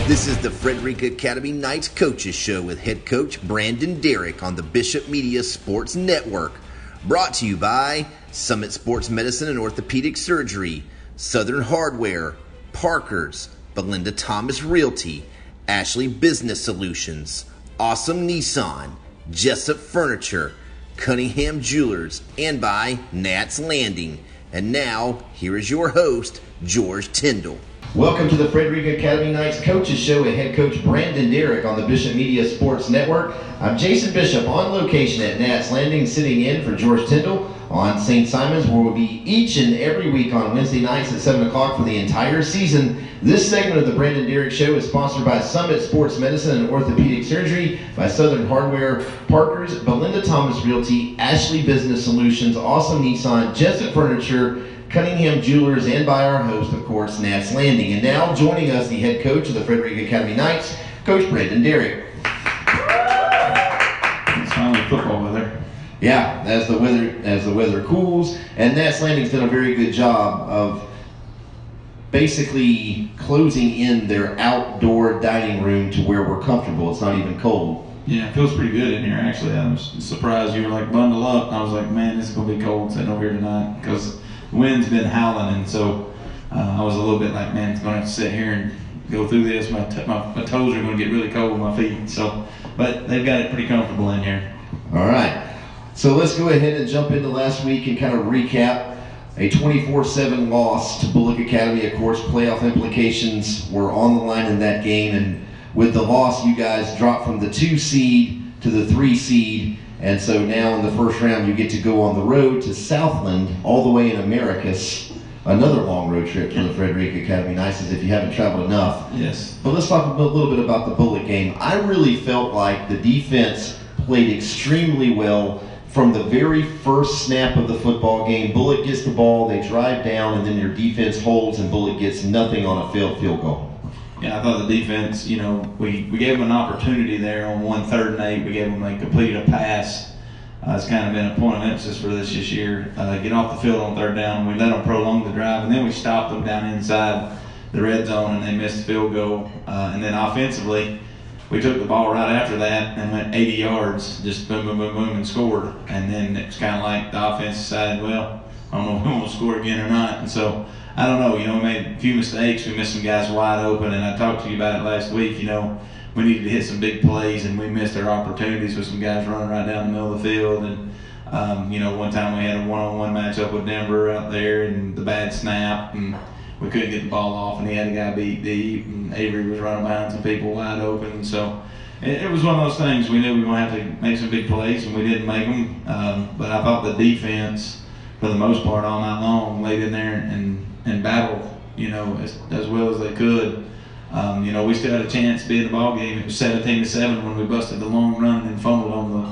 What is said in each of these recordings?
This is the Frederica Academy Knights Coaches Show with head coach Brandon Derrick on the Bishop Media Sports Network. Brought to you by Summit Sports Medicine and Orthopedic Surgery, Southern Hardware, Parker's, Belinda Thomas Realty, Ashley Business Solutions, Awesome Nissan, Jessup Furniture, Cunningham Jewelers, and by Nats Landing. And now, here is your host, George Tyndall. Welcome to the Frederica Academy Knights Coaches Show with head coach Brandon Derrick on the Bishop Media Sports Network. I'm Jason Bishop on location at Nats Landing, sitting in for George Tyndall on St. Simon's, where we'll be each and every week on Wednesday nights at 7 o'clock for the entire season. This segment of the Brandon Derrick Show is sponsored by Summit Sports Medicine and Orthopedic Surgery, by Southern Hardware, Parker's, Belinda Thomas Realty, Ashley Business Solutions, Awesome Nissan, Jessup Furniture, Cunningham Jewelers, and by our host, of course, Nats Landing. And now, joining us, the head coach of the Frederica Academy Knights, Coach Brandon Derrick. It's finally football weather. Yeah, as the weather cools, and Nats Landing's done a very good job of basically closing in their outdoor dining room to where we're comfortable. It's not even cold. Yeah, it feels pretty good in here, actually. I was surprised you were like bundle up. I was like, man, this is going to be cold sitting over here tonight because the wind's been howling, and so I was a little bit like, man, it's going to have to sit here and go through this. My toes are going to get really cold with my feet. So, but they've got it pretty comfortable in here. All right. So let's go ahead and jump into last week and kind of recap a 24-7 loss to Bullock Academy. Of course, playoff implications were on the line in that game, and with the loss, you guys dropped from the 2 seed to the 3 seed. And so now in the first round, you get to go on the road to Southland, all the way in Americus. Another long road trip for the Frederica Academy Knights, as if you haven't traveled enough. Yes. But let's talk a little bit about the Bullock game. I really felt like the defense played extremely well from the very first snap of the football game. Bullock gets the ball, they drive down, and then your defense holds, and Bullock gets nothing on a failed field goal. Yeah, I thought the defense, you know, we gave them an opportunity there on 1 3rd and 8. We gave them, they completed a pass. It's kind of been a point of emphasis for this year. Get off the field on 3rd down. We let them prolong the drive, and then we stopped them down inside the red zone, and they missed the field goal. And then offensively, we took the ball right after that and went 80 yards, just boom, boom, boom, boom, and scored. And then it's kind of like the offense decided, well, I don't know if we want to score again or not. And so, I don't know, you know, we made a few mistakes. We missed some guys wide open, and I talked to you about it last week. You know, we needed to hit some big plays, and we missed our opportunities with some guys running right down the middle of the field. And, you know, one time we had a one-on-one matchup with Denver out there, and the bad snap, and we couldn't get the ball off, and he had a guy beat deep, and Avery was running behind some people wide open. So it was one of those things. We knew we were going to have to make some big plays, and we didn't make them. But I thought the defense, for the most part, all night long, laid in there and battled, you know, as well as they could. You know, we still had a chance to be in the ball game. It was 17-7 when we busted the long run and fumbled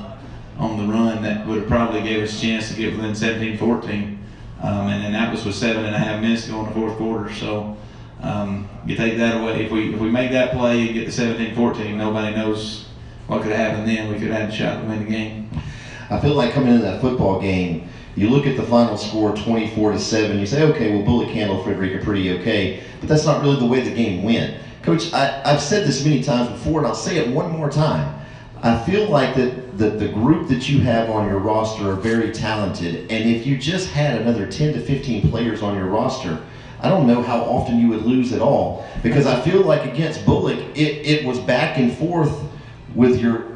on the run. That would have probably gave us a chance to get within 17-14. And then that was with 7.5 minutes to go in the 4th quarter. So you take that away. If we make that play and get the 17-14, nobody knows what could have happened then. We could have had a shot to win the game. I feel like coming into that football game, you look at the final score, 24-7. You say, okay, well, Bullock handled Frederica pretty okay, but that's not really the way the game went. Coach, I've said this many times before, and I'll say it one more time. I feel like that the group that you have on your roster are very talented, and if you just had another 10 to 15 players on your roster, I don't know how often you would lose at all, because I feel like against Bullock, it was back and forth with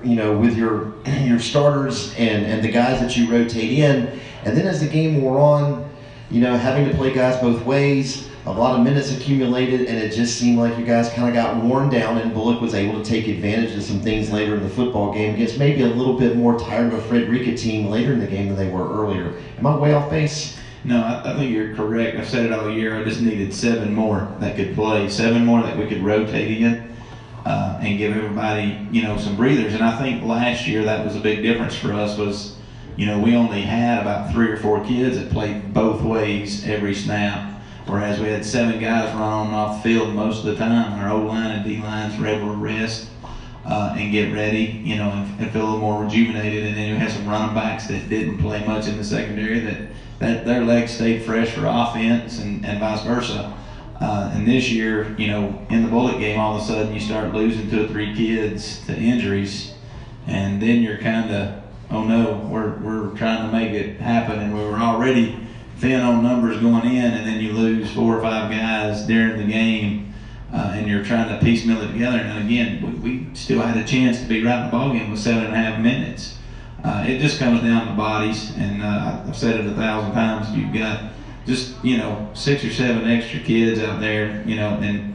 your starters and the guys that you rotate in, and then as the game wore on, you know, having to play guys both ways, a lot of minutes accumulated, and it just seemed like you guys kind of got worn down, and Bullock was able to take advantage of some things later in the football game against maybe a little bit more tired of a Frederica team later in the game than they were earlier. Am I way off base? No, I think you're correct. I've said it all year. I just needed 7 more that could play, 7 more that we could rotate in and give everybody, you know, some breathers. And I think last year that was a big difference for us was, you know, we only had about 3 or 4 kids that played both ways every snap. Whereas we had 7 guys run on and off the field most of the time. Our O-line and D-lines were able to rest and get ready, you know, and feel a little more rejuvenated. And then you had some running backs that didn't play much in the secondary that their legs stayed fresh for offense and vice versa. And this year, you know, in the Bullock game, all of a sudden you start losing 2 or 3 kids to injuries, and then you're kind of, oh no, we're trying to make it happen, and we were already thin on numbers going in, and then you lose 4 or 5 guys during the game, and you're trying to piecemeal it together. And again, we still had a chance to be right in the ballgame with 7.5 minutes. It just comes down to bodies, and I've said it 1,000 times. You've got just, you know, 6 or 7 extra kids out there, you know, and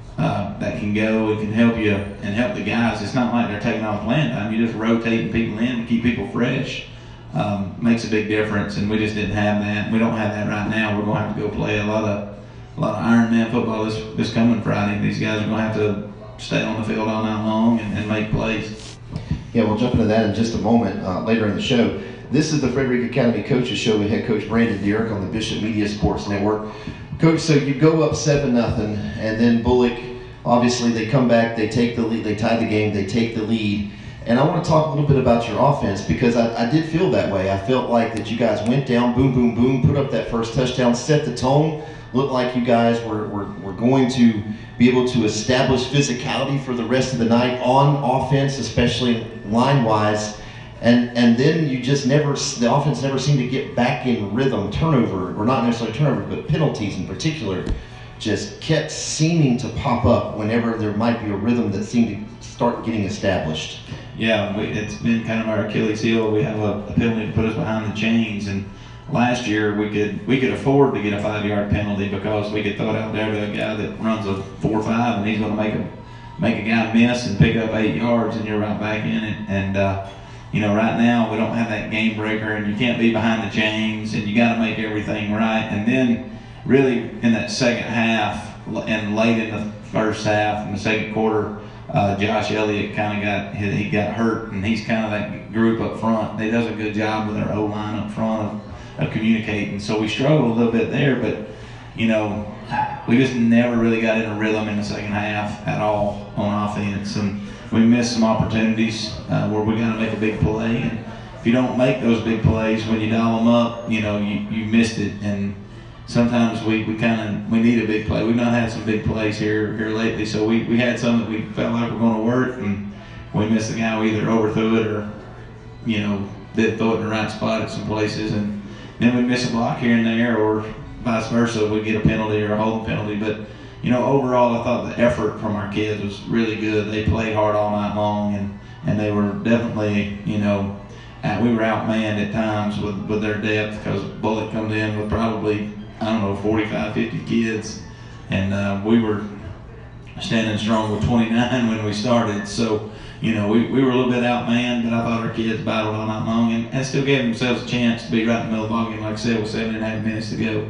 that can go and can help you and help the guys. It's not like they're taking off playing time. You're just rotating people in to keep people fresh. Makes a big difference, and we just didn't have that. We don't have that right now. We're going to have to go play a lot of Ironman football this coming Friday. These guys are going to have to stay on the field all night long and make plays. Yeah, we'll jump into that in just a moment later in the show. This is the Frederick Academy Coaches Show with head coach Brandon Derrick on the Bishop Media Sports Network. Coach, so you go up 7-0, and then Bullock, obviously they come back, they take the lead, they tie the game, they take the lead. And I want to talk a little bit about your offense, because I did feel that way. I felt like that you guys went down, boom, boom, boom, put up that first touchdown, set the tone, looked like you guys were going to be able to establish physicality for the rest of the night on offense, especially line-wise. And then you just the offense never seemed to get back in rhythm. Turnover, or not necessarily turnover, but penalties in particular, just kept seeming to pop up whenever there might be a rhythm that seemed to start getting established. Yeah, it's been kind of our Achilles heel. We have a penalty to put us behind the chains, and last year we could afford to get a 5-yard penalty because we could throw it out there to a guy that runs a 4.5, and he's going to make a guy miss and pick up 8 yards, and you're right back in it. And you know, right now we don't have that game breaker, and you can't be behind the chains, and you got to make everything right. And then really in that second half and late in the first half, in the second quarter, Josh Elliott kind of got hurt, and he's kind of that group up front. He does a good job with our O-line up front of communicating. So we struggled a little bit there, but you know, we just never really got in a rhythm in the second half at all on offense, and we missed some opportunities where we got to make a big play. And if you don't make those big plays when you dial them up, you know, you missed it. And sometimes we need a big play. We've not had some big plays here lately, so we had some that we felt like were going to work, and we missed the guy. We either overthrew it or, you know, didn't throw it in the right spot at some places, and then we miss a block here and there, or vice versa. We get a penalty or a holding penalty. But you know, overall, I thought the effort from our kids was really good. They played hard all night long, and they were definitely, you know, we were outmanned at times with their depth, because Bullock comes in with probably, I don't know, 45, 50 kids, and we were standing strong with 29 when we started. So, you know, we were a little bit outmanned, but I thought our kids battled all night long and still gave themselves a chance to be right in the middle of the ballgame, like I said, with 7.5 minutes to go.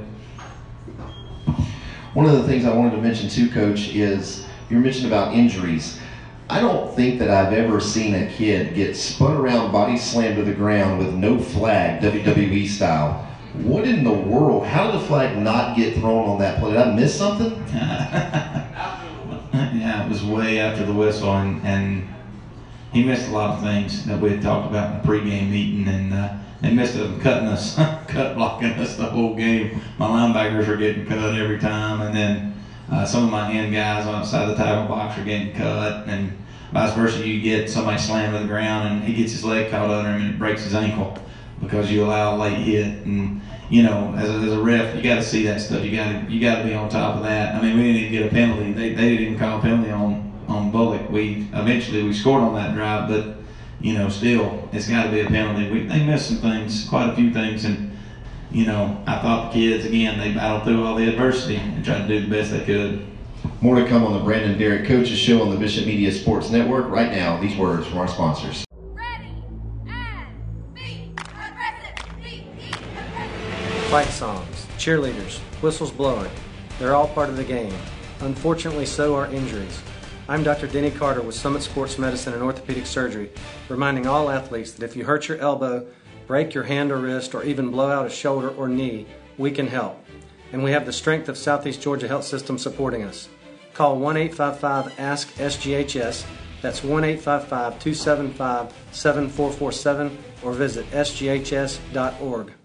One of the things I wanted to mention too, Coach, is you mentioned about injuries. I don't think that I've ever seen a kid get spun around, body slammed to the ground with no flag, WWE style. What in the world? How did the flag not get thrown on that play? Did I miss something? Yeah, it was way after the whistle, and he missed a lot of things that we had talked about in the pregame meeting, and they missed them cutting us, cut blocking us the whole game. My linebackers were getting cut every time, and then some of my end guys outside the tackle box are getting cut, and vice versa. You get somebody slammed to the ground, and he gets his leg caught under him, and it breaks his ankle because you allow a late hit. And you know, as a ref, you got to see that stuff. You got to be on top of that. I mean, we didn't even get a penalty. They didn't even call a penalty on Bullock. Eventually we scored on that drive, but you know, still, it's got to be a penalty. They missed some things, quite a few things, and you know, I thought the kids, again, they battled through all the adversity and tried to do the best they could. More to come on the Brandon Derrick Coaches Show on the Bishop Media Sports Network. Right now, these words from our sponsors. Ready and be aggressive. Fight songs, cheerleaders, whistles blowing, they're all part of the game. Unfortunately, so are injuries. I'm Dr. Denny Carter with Summit Sports Medicine and Orthopedic Surgery, reminding all athletes that if you hurt your elbow, break your hand or wrist, or even blow out a shoulder or knee, we can help. And we have the strength of Southeast Georgia Health System supporting us. Call 1-855-ASK-SGHS, that's 1-855-275-7447, or visit sghs.org.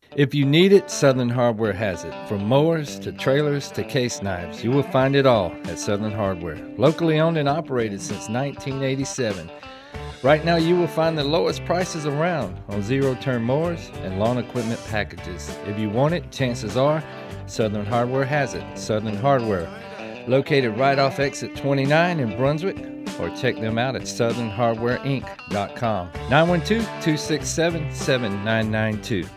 If you need it, Southern Hardware has it. From mowers to trailers to case knives, you will find it all at Southern Hardware. Locally owned and operated since 1987. Right now you will find the lowest prices around on zero-turn mowers and lawn equipment packages. If you want it, chances are Southern Hardware has it. Southern Hardware, located right off exit 29 in Brunswick, or check them out at southernhardwareinc.com. 912-267-7992.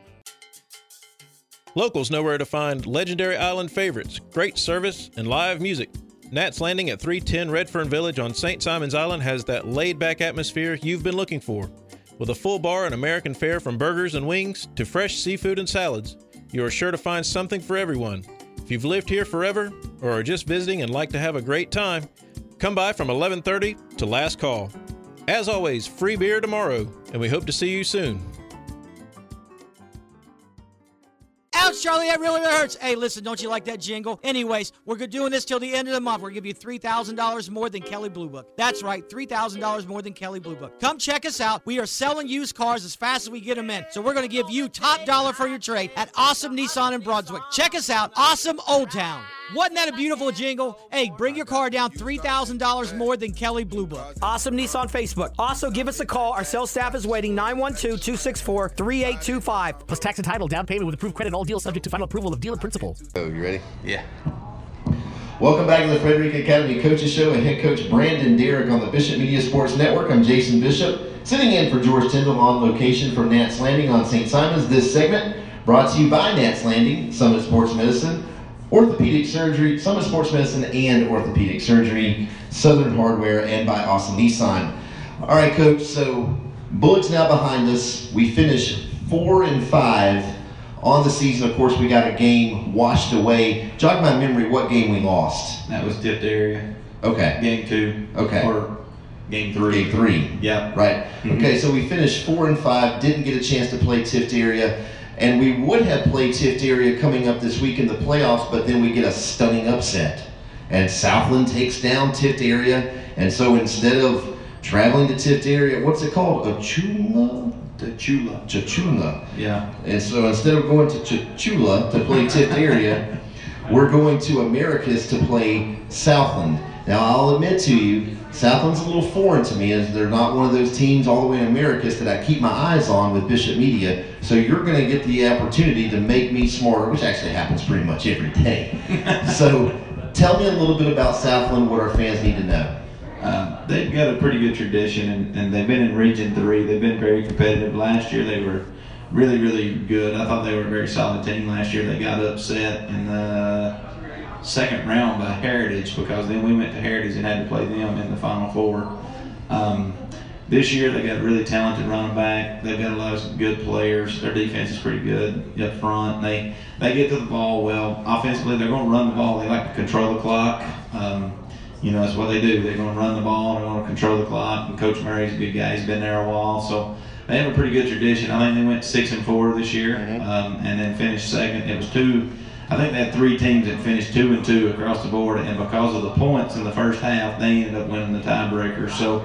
Locals know where to find legendary island favorites, great service, and live music. Nat's Landing at 310 Redfern Village on St. Simon's Island has that laid-back atmosphere you've been looking for. With a full bar and American fare from burgers and wings to fresh seafood and salads, you are sure to find something for everyone. If you've lived here forever or are just visiting and like to have a great time, come by from 11:30 to last call. As always, free beer tomorrow, and we hope to see you soon. Ouch, Charlie, that really hurts. Hey, listen, don't you like that jingle? Anyways, we're doing this till the end of the month. We're going to give you $3,000 more than Kelley Blue Book. That's right, $3,000 more than Kelley Blue Book. Come check us out. We are selling used cars as fast as we get them in. So we're going to give you top dollar for your trade at Awesome Nissan in Brunswick. Check us out, Awesome Old Town. Wasn't that a beautiful jingle? Hey, bring your car down $3,000 more than Kelley Blue Book. Awesome Nissan Facebook. Also, give us a call. Our sales staff is waiting, 912-264-3825. Plus tax and title, down payment with approved credit, all deals subject to final approval of dealer principal. Oh, you ready? Yeah. Welcome back to the Frederick Academy Coaches Show and head coach Brandon Derrick on the Bishop Media Sports Network. I'm Jason Bishop, sitting in for George Tyndall on location from Nats Landing on St. Simon's. This segment brought to you by Nats Landing, Summit Sports Medicine, Orthopedic Surgery, Summit Sports Medicine and Orthopedic Surgery, Southern Hardware, and by Awesome Nissan. All right, Coach, so Bullock's now behind us. We finished 4-5 on the season. Of course, we got a game washed away. Jog my memory, what game we lost? That was Diphtheria. Okay. Game 2. Okay. Or Game 3. Game 3. Yeah. Right. Mm-hmm. Okay, so we finished 4-5, didn't get a chance to play Diphtheria. And we would have played Diphtheria coming up this week in the playoffs, but then we get a stunning upset. And Southland takes down Diphtheria. And so instead of traveling to Diphtheria, what's it called? Chula? Yeah. And so instead of going to Chula to play Diphtheria, we're going to Americus to play Southland. Now, I'll admit to you, Southland's a little foreign to me, as they're not one of those teams all the way in Americus that I keep my eyes on with Bishop Media. So you're going to get the opportunity to make me smarter, which actually happens pretty much every day. So tell me a little bit about Southland, what our fans need to know. They've got a pretty good tradition, and they've been in Region 3. They've been very competitive. Last year they were really, really good. I thought they were a very solid team last year. They got upset in the second round by Heritage, because then we went to Heritage and had to play them in the Final Four. This year they got a really talented running back. They've got a lot of good players. Their defense is pretty good up front. They get to the ball well. Offensively, they're going to run the ball. They like to control the clock. That's what they do. They're going to run the ball. They're going to control the clock. And Coach Murray's a good guy. He's been there a while. So they have a pretty good tradition. I think they went 6-4 this year, and then finished second. It was I think they had 3 teams that finished 2-2 across the board, and because of the points in the first half, they ended up winning the tiebreaker. So,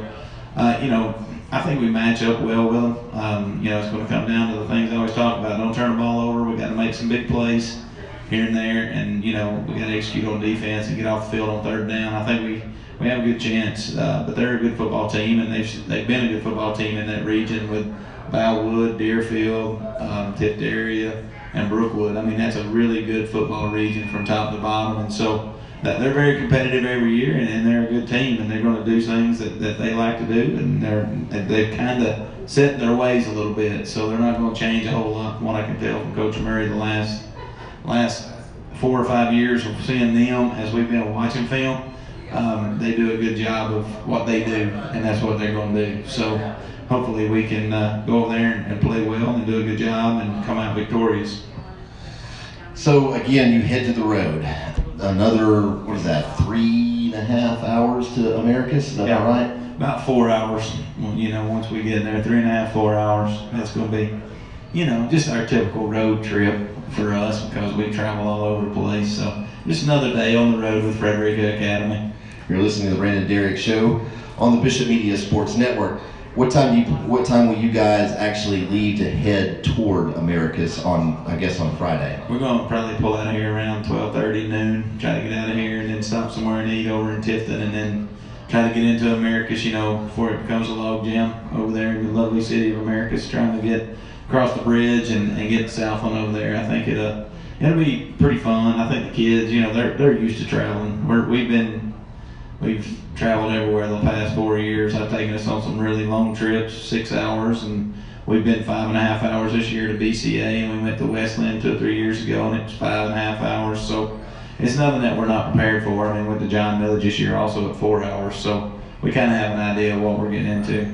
I think we match up well with them. It's going to come down to the things I always talk about. Don't turn the ball over. We got to make some big plays here and there, and we got to execute on defense and get off the field on third down. I think we have a good chance, but they're a good football team, and they've been a good football team in that region with Bellwood, Deerfield, Diphtheria, and Brookwood. I mean, that's a really good football region from top to bottom, and so they're very competitive every year, and they're a good team, and they're going to do things that they like to do, and they've kind of set in their ways a little bit, so they're not going to change a whole lot from what I can tell from Coach Murray the last 4 or 5 years of seeing them as we've been watching film. They do a good job of what they do, and that's what they're going to do. So hopefully we can go over there and play well and do a good job and come out victorious. So again, you head to the road. Another, 3.5 hours to Americus? Is that right? About 4 hours. Once we get there, 3.5, 4 hours. That's going to be, just our typical road trip for us, because we travel all over the place. So just another day on the road with Frederick Academy. You're listening to the Brandon Derrick Show on the Bishop Media Sports Network. What time will you guys actually leave to head toward Americus on Friday? We're going to probably pull out of here around 12:30 noon, try to get out of here, and then stop somewhere and eat over in Tifton, and then try to get into Americus, before it becomes a log jam over there in the lovely city of Americus, trying to get across the bridge and get to Southland over there. I think it'll be pretty fun. I think the kids, they're used to traveling. We've traveled everywhere the past 4 years. I've taken us on some really long trips, 6 hours, and we've been 5.5 hours this year to BCA, and we went to Westland 2 or 3 years ago, and it was 5.5 hours. So it's nothing that we're not prepared for. I mean, went to John Millage this year also at 4 hours, so we kind of have an idea of what we're getting into.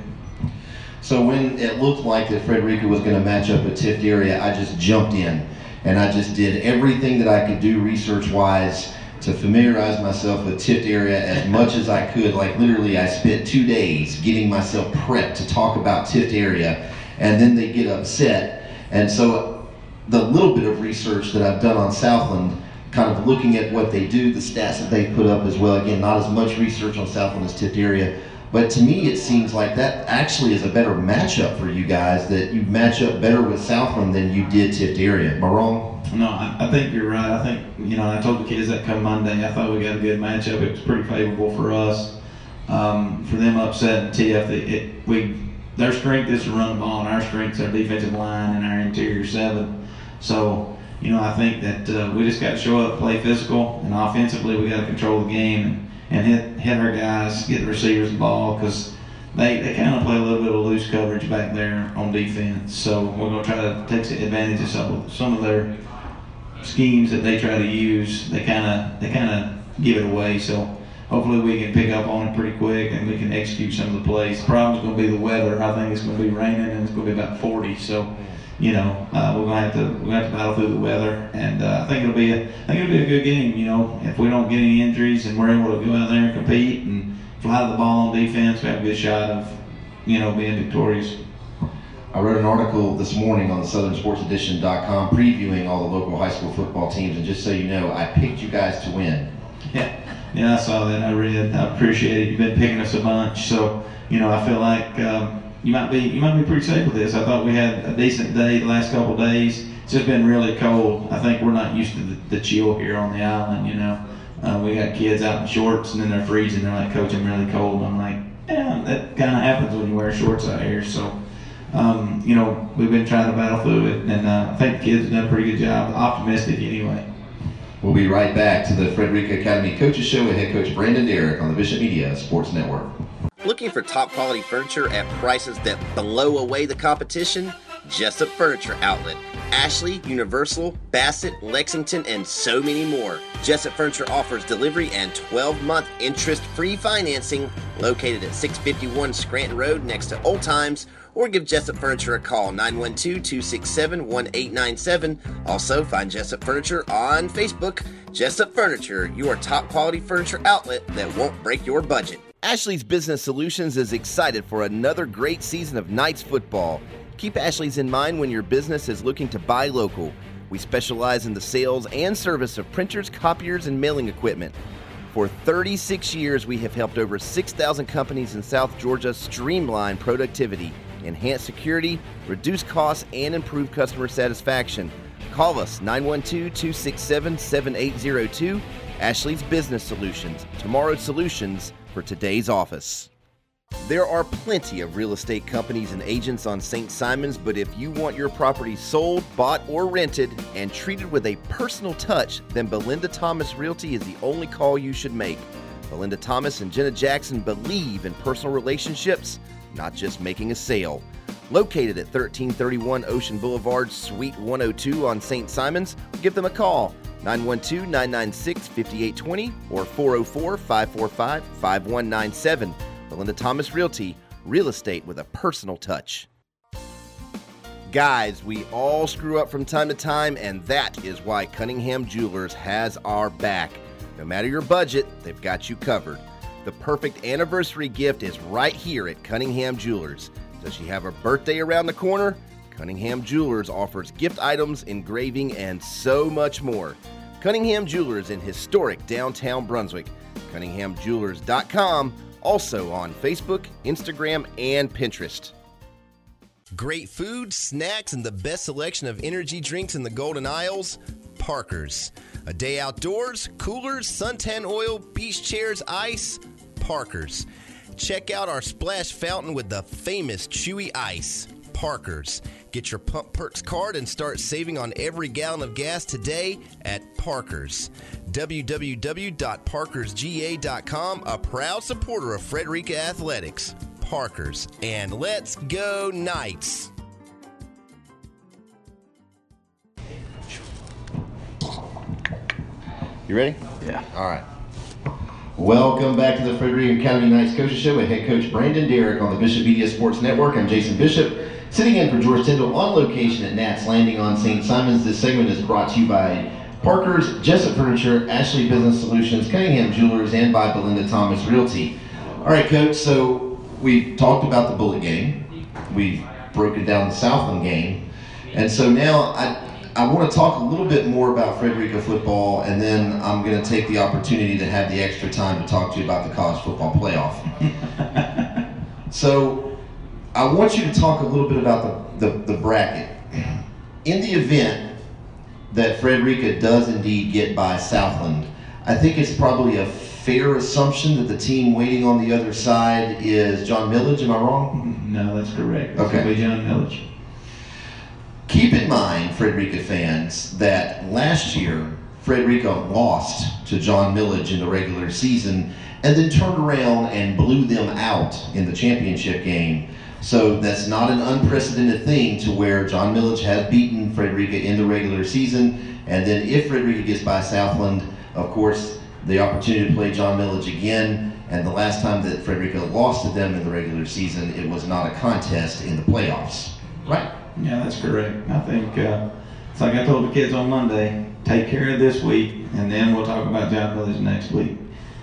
So when it looked like that Frederica was going to match up with Tift area, I just jumped in, and I just did everything that I could do research-wise to familiarize myself with Tift area as much as I could. Like literally, I spent 2 days getting myself prepped to talk about Tift area, and then they get upset. And so the little bit of research that I've done on Southland, kind of looking at what they do, the stats that they put up as well. Again, not as much research on Southland as Tift area, but to me it seems like that actually is a better matchup for you guys, that you match up better with Southland than you did Tift area. Am I wrong? No, I think you're right. I think, I told the kids that come Monday, I thought we got a good matchup. It was pretty favorable for us. For them upsetting TF, their strength is to run the ball, and our strength is our defensive line and our interior 7. So, I think that we just got to show up, play physical, and offensively we got to control the game and hit our guys, get the receivers the ball, because they kind of play a little bit of loose coverage back there on defense. So we're going to try to take advantage of some of their schemes that they try to use. They kind of give it away. So hopefully we can pick up on it pretty quick and we can execute some of the plays. The problem's going to be the weather. I think it's going to be raining and it's going to be about 40. So we're going to have to battle through the weather, and I think it'll be a good game. If we don't get any injuries and we're able to go out there and compete and fly the ball on defense, we have a good shot of being victorious. I wrote an article this morning on the SouthernSportsEdition.com previewing all the local high school football teams, and just so you know, I picked you guys to win. Yeah, I saw that. I read. I appreciate it. You've been picking us a bunch, so I feel like you might be pretty safe with this. I thought we had a decent day the last couple of days. It's just been really cold. I think we're not used to the chill here on the island. We got kids out in shorts and then they're freezing. They're like, "Coach, I'm really cold." And I'm like, "Yeah, that kind of happens when you wear shorts out here." So. We've been trying to battle through it, and I think the kids have done a pretty good job. Optimistic anyway. We'll be right back to the Frederica Academy Coaches Show with head coach Brandon Derrick on the Bishop Media Sports Network. Looking for top quality furniture at prices that blow away the competition? Jessup Furniture Outlet. Ashley, Universal, Bassett, Lexington, and so many more. Jessup Furniture offers delivery and 12-month interest-free financing located at 651 Scranton Road next to Old Times, or give Jessup Furniture a call, 912-267-1897. Also, find Jessup Furniture on Facebook. Jessup Furniture, your top quality furniture outlet that won't break your budget. Ashley's Business Solutions is excited for another great season of Knights football. Keep Ashley's in mind when your business is looking to buy local. We specialize in the sales and service of printers, copiers, and mailing equipment. For 36 years, we have helped over 6,000 companies in South Georgia streamline productivity, enhance security, reduce costs, and improve customer satisfaction. Call us 912-267-7802. Ashley's Business Solutions, tomorrow's solutions for today's office. There are plenty of real estate companies and agents on St. Simons, but if you want your property sold, bought, or rented and treated with a personal touch, then Belinda Thomas Realty is the only call you should make. Belinda Thomas and Jenna Jackson believe in personal relationships, not just making a sale. Located at 1331 Ocean Boulevard, Suite 102 on St. Simons, give them a call, 912-996-5820 or 404-545-5197. Belinda Thomas Realty, real estate with a personal touch. Guys, we all screw up from time to time, and that is why Cunningham Jewelers has our back. No matter your budget, they've got you covered. The perfect anniversary gift is right here at Cunningham Jewelers. Does she have her birthday around the corner? Cunningham Jewelers offers gift items, engraving, and so much more. Cunningham Jewelers in historic downtown Brunswick. CunninghamJewelers.com Also on Facebook, Instagram, and Pinterest. Great food, snacks, and the best selection of energy drinks in the Golden Isles? Parker's. A day outdoors, coolers, suntan oil, beach chairs, ice? Parker's. Check out our splash fountain with the famous chewy ice. Parker's. Get your Pump Perks card and start saving on every gallon of gas today at Parker's. www.parkersga.com, a proud supporter of Frederica Athletics. Parker's. And let's go Knights! You ready? Yeah. All right. Welcome back to the Frederica Academy Knights Coaches Show with head coach Brandon Derrick on the Bishop Media Sports Network. I'm Jason Bishop, sitting in for George Tyndall on location at Nats Landing on St. Simons. This segment is brought to you by Parker's, Jessup Furniture, Ashley Business Solutions, Cunningham Jewelers, and by Belinda Thomas Realty. All right, Coach, so we talked about the Bullet game. We broken down the Southland game. And so now I want to talk a little bit more about Frederica football, and then I'm going to take the opportunity to have the extra time to talk to you about the college football playoff. So I want you to talk a little bit about the bracket. In the event that Frederica does indeed get by Southland, I think it's probably a fair assumption that the team waiting on the other side is John Millage. Am I wrong? No, that's correct. Okay. It'll be John Millage. Keep in mind, Frederica fans, that last year Frederica lost to John Millage in the regular season and then turned around and blew them out in the championship game. So that's not an unprecedented thing to where John Millage has beaten Frederica in the regular season, and then if Frederica gets by Southland, of course, the opportunity to play John Millage again. And the last time that Frederica lost to them in the regular season, it was not a contest in the playoffs, right? Yeah, that's correct. I think it's like I told the kids on Monday, take care of this week, and then we'll talk about John Millage next week.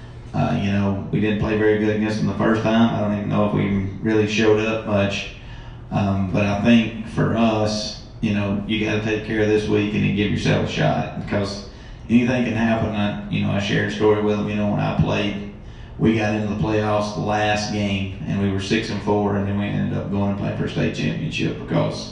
We didn't play very good against them the first time. I don't even know if we really showed up much. But I think for us, you got to take care of this week and then give yourself a shot, because anything can happen. I shared a story with them. When I played, we got into the playoffs the last game, and we were 6-4, and then we ended up going and playing for a state championship because,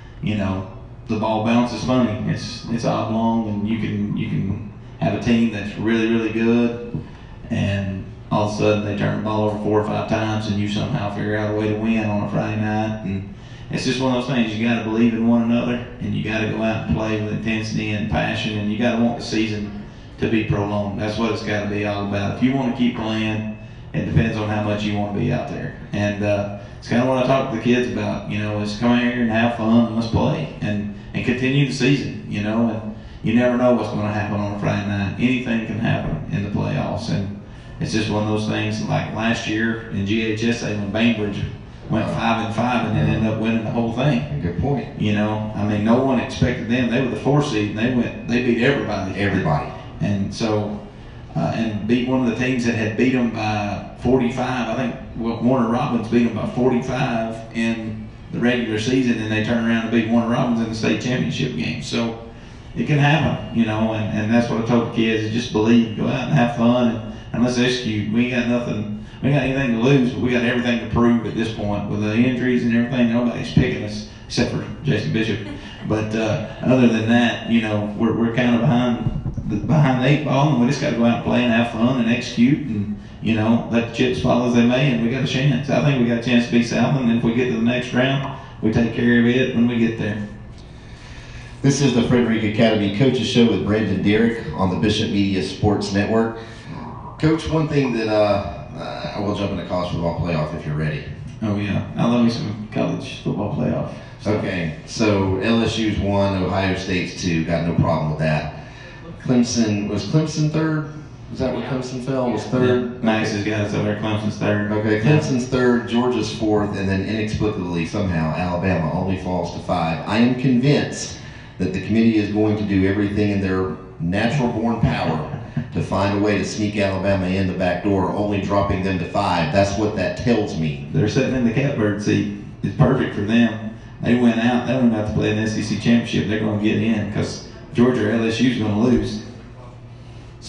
the ball bounces funny. It's oblong, and you can have a team that's really, really good, and all of a sudden they turn the ball over 4 or 5 times, and you somehow figure out a way to win on a Friday night. And it's just one of those things. You got to believe in one another, and you got to go out and play with intensity and passion, and you got to want the season to be prolonged. That's what it's got to be all about. If you want to keep playing, it depends on how much you want to be out there. And it's kind of what I talk to the kids about, is come out here and have fun and let's play and continue the season, and you never know what's going to happen on a Friday night. Anything can happen in the playoffs, and it's just one of those things. Like last year in GHSA when Bainbridge went 5-5 and then ended up winning the whole thing. Good point. No one expected them. They were the 4th seed, and they beat everybody. And so, and beat one of the teams that had beat them by 45. I think Warner Robins beat them by 45 in the regular season, and they turned around and beat Warner Robins in the state championship game. So it can happen, and that's what I told the kids, is just believe, go out and have fun, and let's execute. We ain't got nothing, we ain't got anything to lose, but we got everything to prove at this point. With the injuries and everything, nobody's picking us except for Jason Bishop. But other than that, we're kind of behind the 8 ball, and we just got to go out and play and have fun and execute, and let the chips fall as they may, and we got a chance. I think we got a chance to beat Southland, and if we get to the next round, we take care of it when we get there. This is the Frederica Academy Coaches Show with Brandon Derrick on the Bishop Media Sports Network. Coach, one thing that I will jump into college football playoff if you're ready. Oh yeah, I love me some college football playoff. Okay, so LSU's 1, Ohio State's 2. Got no problem with that. Clemson, was Clemson 3rd? Is that where Clemson fell? Was 3rd? Yeah, Max has got us over there. Clemson's 3rd. Okay, Clemson's 3rd, Georgia's 4th, and then inexplicably, somehow, Alabama only falls to 5. I am convinced that the committee is going to do everything in their natural-born power to find a way to sneak Alabama in the back door, only dropping them to 5. That's what that tells me. They're sitting in the catbird seat. It's perfect for them. They went out. They don't have to play an SEC championship. They're going to get in because Georgia or LSU is going to lose somewhere.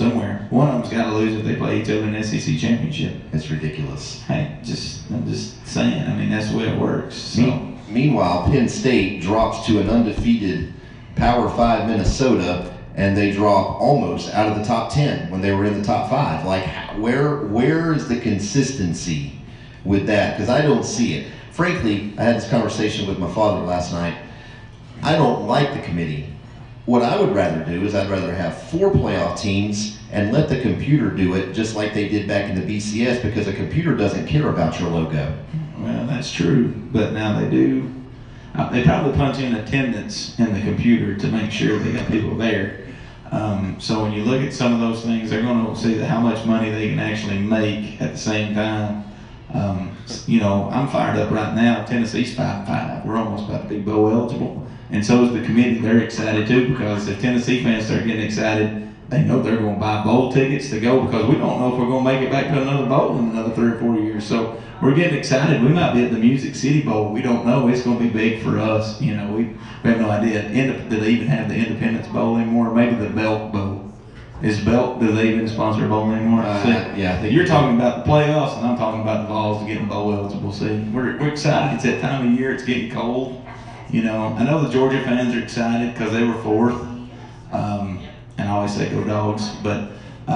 there. One of them's got to lose if they play each other in the SEC championship. It's ridiculous. Hey, I'm just saying. I mean, that's the way it works. So. Meanwhile, Penn State drops to an undefeated Power 5 Minnesota, and they drop almost out of the top 10 when they were in the top 5. Like, where is the consistency with that? Because I don't see it. Frankly, I had this conversation with my father last night. I don't like the committee. What I would rather do is I'd rather have 4 playoff teams and let the computer do it just like they did back in the BCS, because a computer doesn't care about your logo. Well, that's true, but now they do. They probably punch in attendance in the computer to make sure they got people there. So when you look at some of those things, they're going to see how much money they can actually make at the same time. You know, I'm fired up right now. Tennessee's 5-5. We're almost about to be bowl eligible. And so is the committee. They're excited too, because if Tennessee fans start getting excited, they know they're going to buy bowl tickets to go, because we don't know if we're going to make it back to another bowl in another 3 or 4 years. So we're getting excited. We might be at the Music City Bowl. We don't know. It's going to be big for us. You know, we have no idea. Do they even have the Independence Bowl anymore? Maybe the Belk Bowl. Do they even sponsor a bowl anymore? Yeah, I think you're talking about the playoffs, and I'm talking about the Vols getting bowl eligible. See, we're excited. It's that time of year. It's getting cold. You know, I know the Georgia fans are excited because they were 4th. And I always say go Dogs, but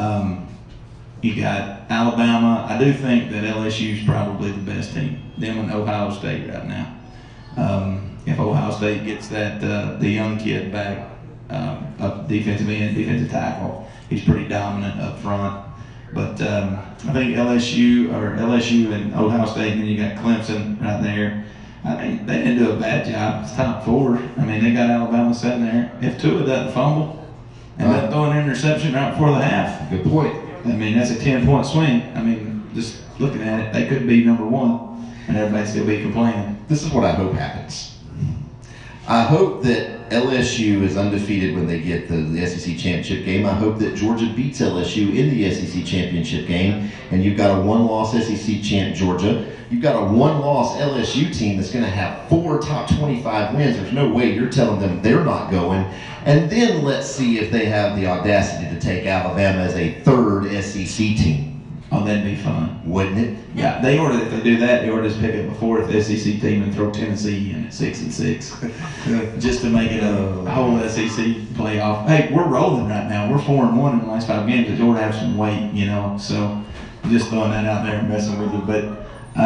you got Alabama. I do think that LSU is probably the best team. Them and Ohio State right now. If Ohio State gets that the young kid back up defensive end, defensive tackle, he's pretty dominant up front. But I think LSU and Ohio State, and then you got Clemson right there. I mean, they didn't do a bad job. It's top 4. I mean, they got Alabama sitting there. If Tua doesn't fumble and doesn't throw an interception right before the half. Good point. I mean, that's a 10-point swing. I mean, just looking at it, they could be number 1, and everybody still be complaining. This is what I hope happens. I hope that LSU is undefeated when they get the SEC championship game. I hope that Georgia beats LSU in the SEC championship game, and you've got a 1-loss SEC champ Georgia. You've got a 1-loss LSU team that's going to have 4 top 25 wins. There's no way you're telling them they're not going. And then let's see if they have the audacity to take Alabama as a 3rd SEC team. Oh, that'd be fun. Wouldn't it? Yeah, if they do that, they ought to just pick up a 4th SEC team and throw Tennessee in at 6-6. Just to make it a whole SEC playoff. Hey, we're rolling right now. We're 4-1 in the last 5 games. It ought to have some weight, you know. So just throwing that out there and messing with you. But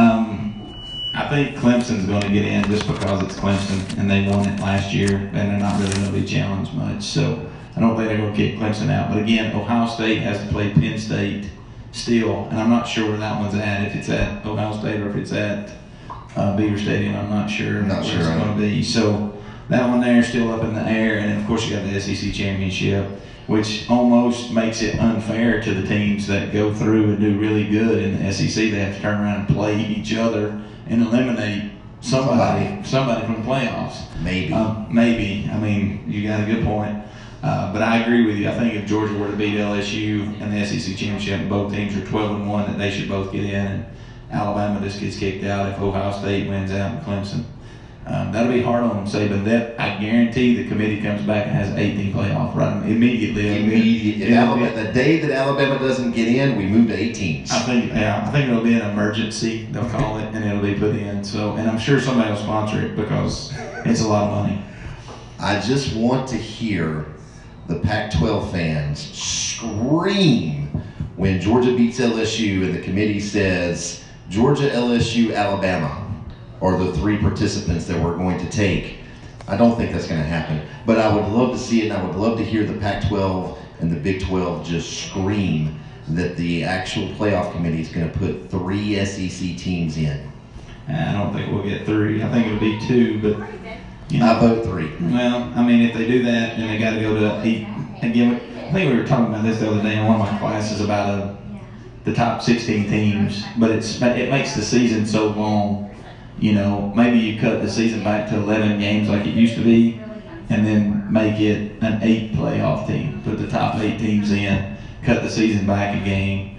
I think Clemson's going to get in just because it's Clemson and they won it last year, and they're not really going to be challenged much. So I don't think they're going to kick Clemson out. But again, Ohio State has to play Penn State still, and I'm not sure where that one's at. If it's at Ohio State or if it's at Beaver Stadium, I'm not sure where it's going to be. So that one there is still up in the air, and then of course you got the SEC championship, which almost makes it unfair to the teams that go through and do really good in the SEC. They have to turn around and play each other and eliminate somebody from the playoffs. Maybe. I mean, you got a good point. But I agree with you. I think if Georgia were to beat LSU in the SEC championship and both teams are 12-1, that they should both get in, and Alabama just gets kicked out if Ohio State wins out in Clemson. That'll be hard on them, Saban. That I guarantee the committee comes back and has an 18 playoff right immediately. The day that Alabama doesn't get in, we move to 18s. I think it'll be an emergency. They'll call it, and it'll be put in. So, and I'm sure somebody will sponsor it because it's a lot of money. I just want to hear the Pac-12 fans scream when Georgia beats LSU and the committee says Georgia, LSU, Alabama are the 3 participants that we're going to take. I don't think that's going to happen, but I would love to see it, and I would love to hear the Pac-12 and the Big 12 just scream that the actual playoff committee is going to put 3 SEC teams in. I don't think we'll get 3. I think it'll be 2, but you know, I vote 3. Well, I mean, if they do that, then they got to go to 8. Again, I think we were talking about this the other day in one of my classes about the top 16 teams, but it makes the season so long. You know, maybe you cut the season back to 11 games like it used to be, and then make it an 8 playoff team. Put the top 8 teams in, cut the season back a game,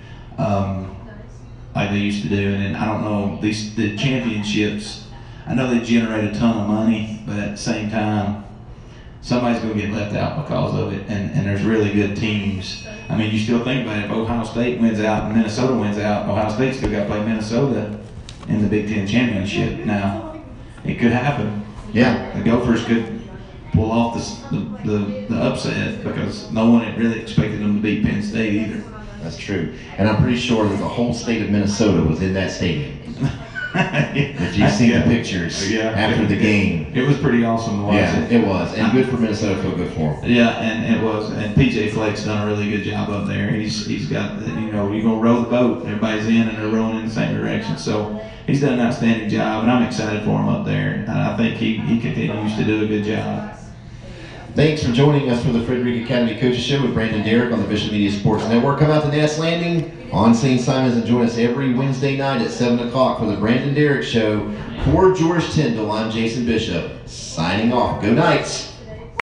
like they used to do. And then I don't know, the championships, I know they generate a ton of money, but at the same time, somebody's going to get left out because of it, and there's really good teams. I mean, you still think about it, if Ohio State wins out and Minnesota wins out, Ohio State's still got to play Minnesota in the Big Ten championship. Now, it could happen. Yeah. The Gophers could pull off the upset because no one had really expected them to beat Penn State either. That's true. And I'm pretty sure that the whole state of Minnesota was in that stadium. If you've seen the pictures after the game. It was pretty awesome to watch. Yeah, it was. And good for Minnesota, feel good for them. Yeah, and it was. And PJ Fleck's done a really good job up there. He's got, you know, you're going to row the boat. Everybody's in and they're rowing in the same direction. So he's done an outstanding job, and I'm excited for him up there. And I think he continues to do a good job. Thanks for joining us for the Frederick Academy Coaches Show with Brandon Derrick on the Bishop Media Sports Network. Come out to Nats Landing on St. Simons and join us every Wednesday night at 7 o'clock for the Brandon Derrick Show. For George Tyndall, I'm Jason Bishop, signing off. Go Knights!